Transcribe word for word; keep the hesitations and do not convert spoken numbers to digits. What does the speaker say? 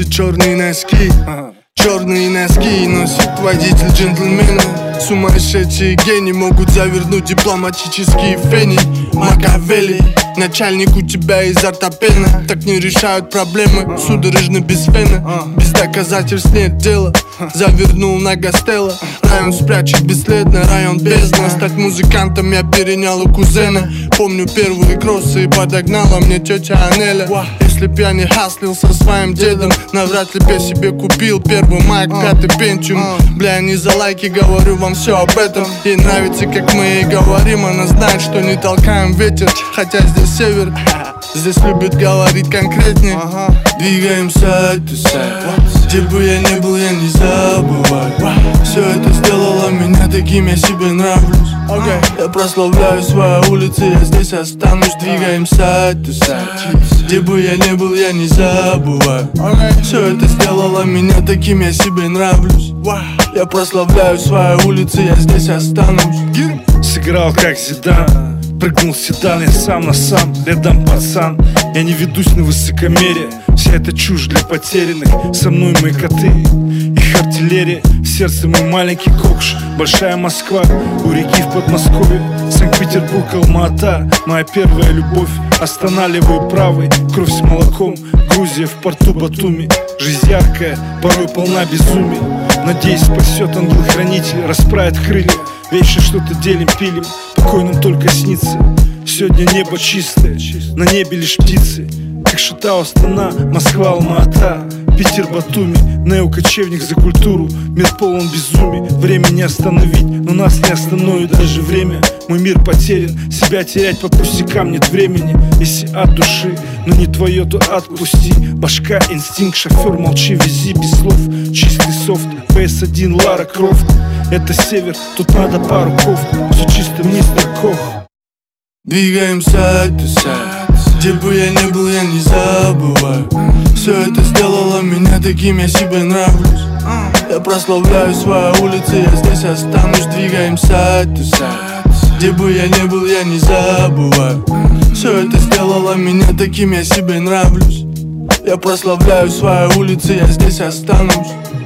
носит черные носки. Черные носки носит водитель джентльмена. Сумасшедшие гении могут завернуть дипломатические фени. Макавелли, начальник у тебя изо рта пена. Так не решают проблемы, судорожно без фена. Без доказательств нет дела. Завернул на Гастелло. Район спрячет бесследно, район бездна. Стать музыкантом я перенял у кузена. Помню первые кроссы и подогнала мне тетя Анеля. Если б я не хаслил со своим дедом, навряд ли б я себе купил первый майк, пятый пентиум. Бля, не за лайки говорю вам все об этом. Ей нравится, как мы ей говорим. Она знает, что не толкаем ветер, хотя здесь север. Здесь любят говорить конкретнее. Двигаем сайт to сайт. Где бы я ни был, я не забываю. Все это сделало меня таким, я себе нравлюсь. Я прославляю свою улицу, я здесь останусь. Двигаем сайт to сайт. Где бы я ни был, я не забываю. Все это сделало меня таким, я себе нравлюсь. Я прославляю свою улицу, я здесь останусь. Сыграл как Зидан, прыгнул в седан, я сам на сам, рядом пацан. Я не ведусь на высокомерие, вся эта чушь для потерянных. Со мной мои коты, их артиллерия. В сердце мой маленький Кокш, большая Москва. У реки в Подмосковье, Санкт-Петербург, Алма-Ата. Моя первая любовь, останавливаю правой. Кровь с молоком, Грузия в порту Батуми. Жизнь яркая, порой полна безумия. Надеюсь, спасет ангел-хранитель, расправит крылья. Вечно что-то делим, пилим, покой нам только снится. Сегодня небо чистое, на небе лишь птицы. Как Шатау, Астана, Москва, Алма-Ата. Питер, Батуми, нео-кочевник за культуру. Мир полон безумия, время не остановить, но нас не остановит даже время. Мой мир потерян, себя терять по пустякам нет времени. Если от души, но не твое, то отпусти. Башка, инстинкт, шофер, молчи, вези без слов. Чистый софт, пэ эс один, Лара Крофт. Это север, тут надо пару кофт. Все чисто, мистер Кох. Двигаем сайт to сайт. Где бы я ни был, я не забываю. Все это сделало меня таким, я себе нравлюсь. Я прославляю свою улицу, я здесь останусь. Двигаем сайт to сайт. Где бы я ни был, я не забываю. Все это сделало меня таким, я себе нравлюсь. Я прославляю свою улицу, я здесь останусь.